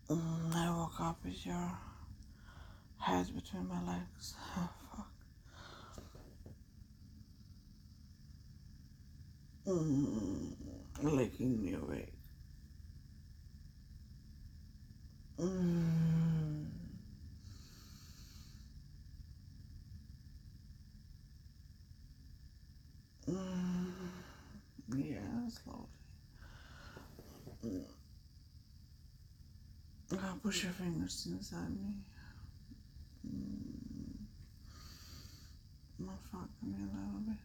I woke up with your head between my legs. Oh, fuck. Licking me awake. Mm. Mm. Yeah, slowly. Now push your fingers inside me. Now fuck me a little bit.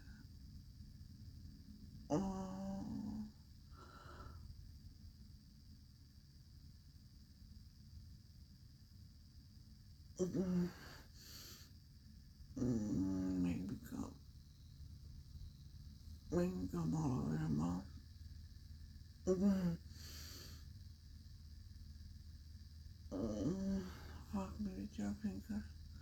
Oh. Mm. Maybe come. Maybe come all over your mouth. Mm. Fuck me with your finger.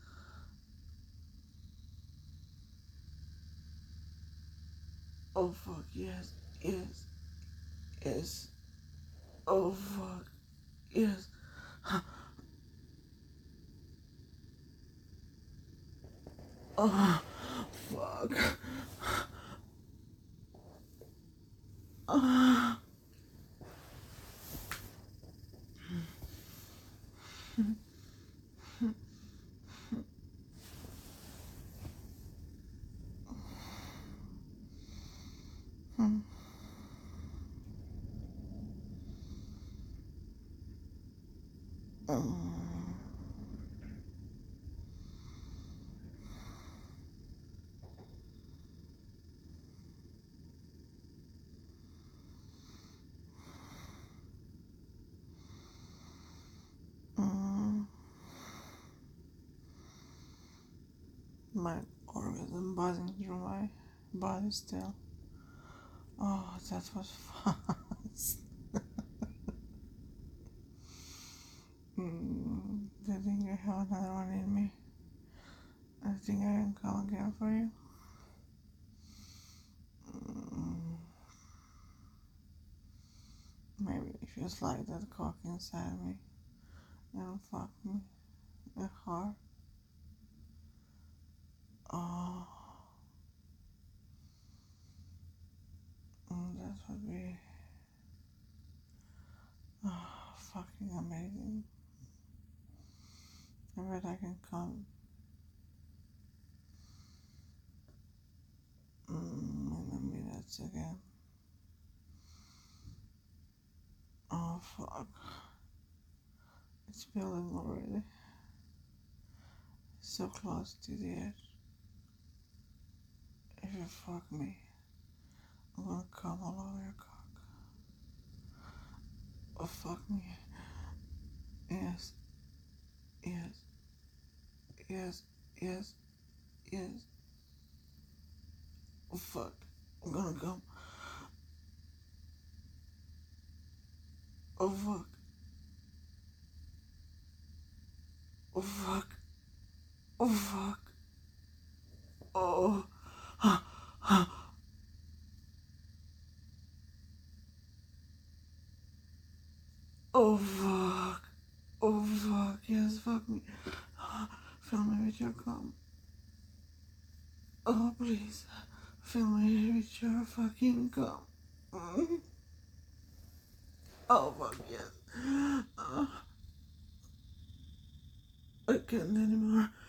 Oh fuck, yes, yes, yes. Oh fuck, yes. Oh fuck. Oh. My orgasm buzzing through my body still. Oh, that was fast. Do you think I have another one in me? I think I can come again for you. Maybe if you slide that cock inside me and fuck me hard. Oh, that would be fucking amazing. I bet I can come in a minute again. Oh fuck. It's building already. So close to the edge. If you fuck me, I'm gonna come all over your cock. Oh fuck me. Yes. Yes. Yes. Yes. Yes. Oh fuck. I'm gonna come. Oh fuck. Oh fuck. Oh fuck. Oh. Oh fuck. Oh fuck. Yes, fuck me. Fill me with your cum. Oh please. Fill me with your fucking cum. Oh fuck yes. I can't anymore.